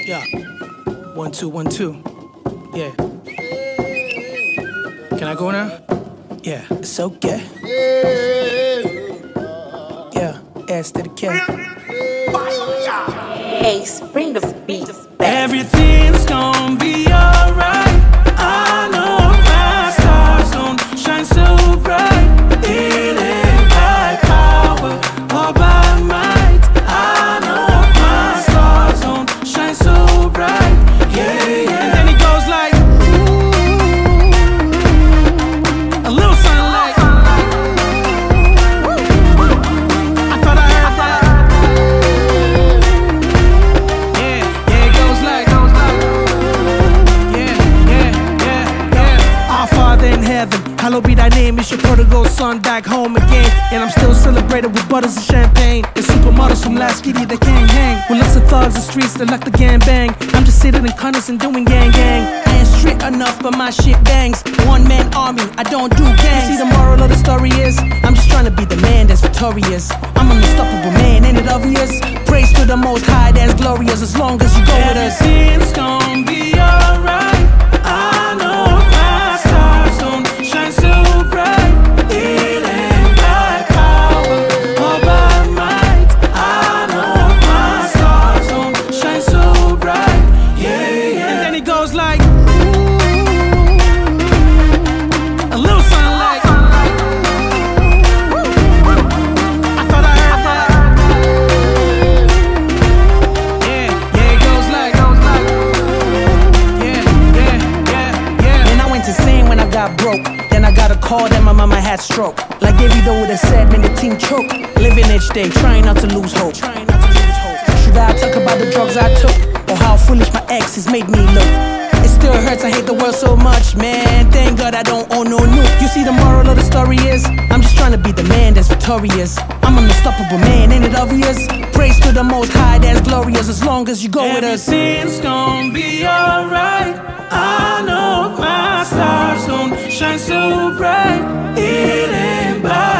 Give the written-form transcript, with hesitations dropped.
Yeah. 1 2 1 2. Yeah. Can I go now? Yeah. It's okay. Yeah. S to the K. Ace, bring the beat back. Everything's gonna be alright. I know my stars gonna shine so bright. It ain't by power or by might. I know my stars gonna shine so bright. Yeah, yeah. And then it goes like a little something like I thought I heard that. Yeah, it goes like yeah. Our Father in heaven, hallowed be thy name. It's your prodigal son back home again. And I'm still celebrated with bottles of champagne and supermodels from last kitty that can't hang. With lots of thugs and streets that like the gang bang. I'm just sitting in corners and doing gang gang. I ain't strict enough for my shit bangs. One man army, I don't do gangs. You see the moral of the story is I'm just trying to be the man that's victorious. I'm an unstoppable man, ain't it obvious? Praise to the most high, that's glorious. As long as you go with us, everything's gonna be alright. I know my stars gonna shine so bright. It ain't by power or by might. I know my stars gonna shine so bright. Yeah, yeah. And then it goes like a little something like I thought I heard that. Yeah, it goes like yeah. And I went insane when I got broke. Then I got a call that my mama had stroke. Like Davido would have said, man, the team choke. Living each day, trying not to lose hope. Should I talk about the drugs I took, or how foolish my ex has made me look? It still hurts, I hate the world so much, man. Thank God I don't own no nuke. You see the moral of the story is I'm just trying to be the man that's victorious. I'm an unstoppable man, ain't it obvious? Praise to the most high, that's glorious. As long as you go with us, everything's gonna be alright. I know my stars gonna shine so bright. It ain't by